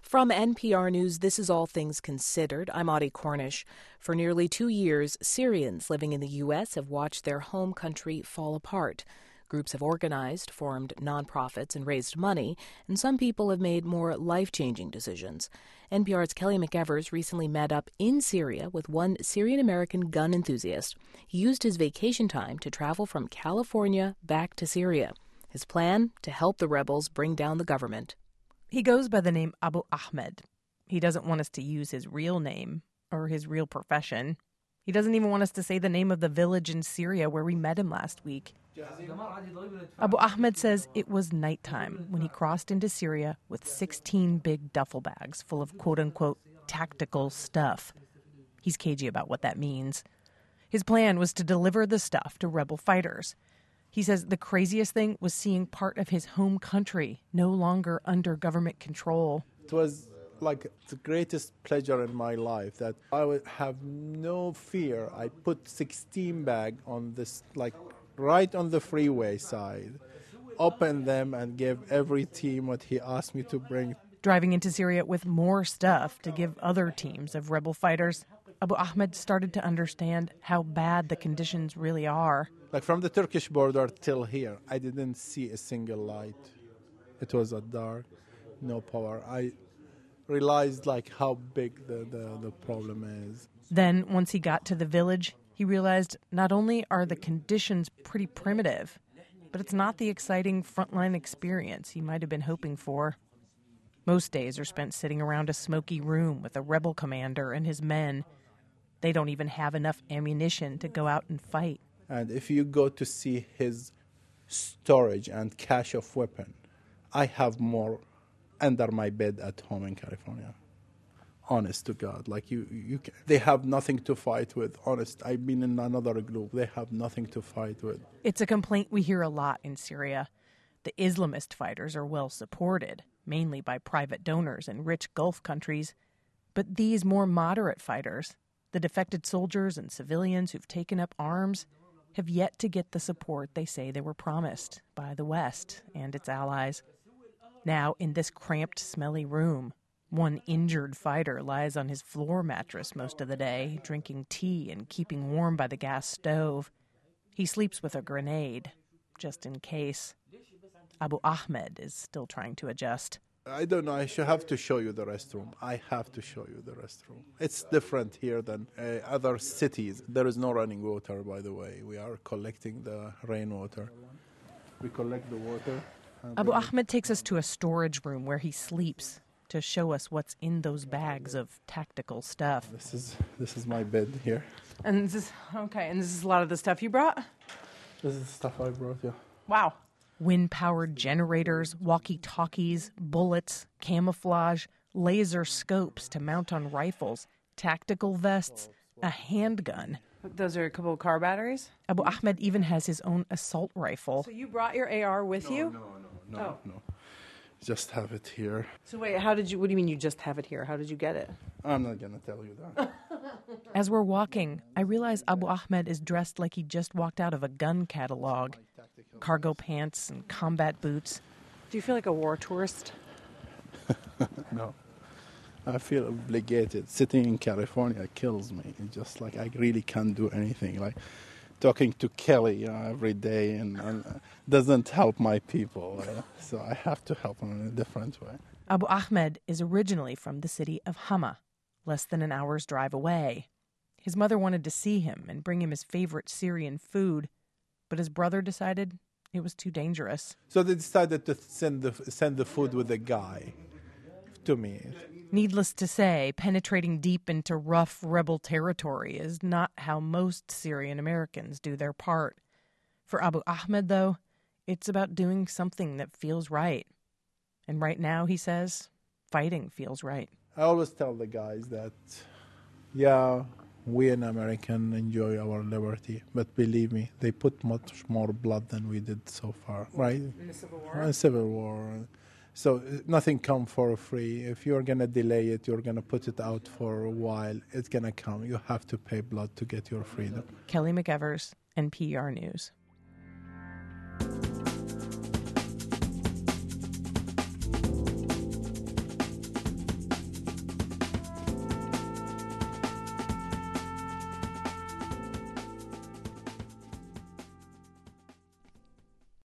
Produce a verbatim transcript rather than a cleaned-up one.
From N P R News, this is All Things Considered. I'm Audie Cornish. For nearly two years, Syrians living in the U S have watched their home country fall apart. Groups have organized, formed nonprofits, and raised money, and some people have made more life-changing decisions. N P R's Kelly McEvers recently met up in Syria with one Syrian-American gun enthusiast. He used his vacation time to travel from California back to Syria. His plan? To help the rebels bring down the government. He goes by the name Abu Ahmed. He doesn't want us to use his real name or his real profession. He doesn't even want us to say the name of the village in Syria where we met him last week. Abu Ahmed says it was nighttime when he crossed into Syria with sixteen big duffel bags full of quote-unquote tactical stuff. He's cagey about what that means. His plan was to deliver the stuff to rebel fighters. He says the craziest thing was seeing part of his home country no longer under government control. It was like the greatest pleasure in my life that I would have no fear. I put sixteen bags on this, like right on the freeway side, opened them and gave every team what he asked me to bring. Driving into Syria with more stuff to give other teams of rebel fighters, Abu Ahmed started to understand how bad the conditions really are. Like from the Turkish border till here, I didn't see a single light. It was a dark, no power. I realized like how big the, the, the problem is. Then, once he got to the village, he realized not only are the conditions pretty primitive, but it's not the exciting frontline experience he might have been hoping for. Most days are spent sitting around a smoky room with a rebel commander and his men. They don't even have enough ammunition to go out and fight. And if you go to see his storage and cache of weapon, I have more under my bed at home in California. Honest to God, like you, you, can, they have nothing to fight with. Honest, I've been in another group. They have nothing to fight with. It's a complaint we hear a lot in Syria. The Islamist fighters are well supported, mainly by private donors in rich Gulf countries. But these more moderate fighters, the defected soldiers and civilians who've taken up arms, have yet to get the support they say they were promised by the West and its allies. Now, in this cramped, smelly room, one injured fighter lies on his floor mattress most of the day, drinking tea and keeping warm by the gas stove. He sleeps with a grenade, just in case. Abu Ahmed is still trying to adjust. I don't know. I should have to show you the restroom. I have to show you the restroom. It's different here than uh, other cities. There is no running water, by the way. We are collecting the rainwater. We collect the water. Abu Ahmed takes us to a storage room where he sleeps to show us what's in those bags of tactical stuff. This is this is my bed here. And this is okay. And this is a lot of the stuff you brought. This is the stuff I brought you. Wow. Wind-powered generators, walkie-talkies, bullets, camouflage, laser scopes to mount on rifles, tactical vests, a handgun. Those are a couple of car batteries? Abu Ahmed even has his own assault rifle. So you brought your A R with no, you? No, no, no, oh. no. Just have it here. So wait, how did you, what do you mean you just have it here? How did you get it? I'm not going to tell you that. As we're walking, I realize Abu Ahmed is dressed like he just walked out of a gun catalog. Cargo pants and combat boots. Do you feel like a war tourist? No. I feel obligated. Sitting in California kills me. It's just like I really can't do anything. Like talking to Kelly uh, every day and, and uh, doesn't help my people. Uh, so I have to help them in a different way. Abu Ahmed is originally from the city of Hama, less than an hour's drive away. His mother wanted to see him and bring him his favorite Syrian food, but his brother decided it was too dangerous. So they decided to send the send the food with a guy to me. Needless to say, penetrating deep into rough rebel territory is not how most Syrian Americans do their part. For Abu Ahmed, though, it's about doing something that feels right. And right now, he says, fighting feels right. I always tell the guys that, yeah, we in American enjoy our liberty, but believe me, they put much more blood than we did so far, right? In the Civil War? In the Civil War. So nothing comes for free. If you're going to delay it, you're going to put it out for a while, it's going to come. You have to pay blood to get your freedom. Kelly McEvers, N P R News.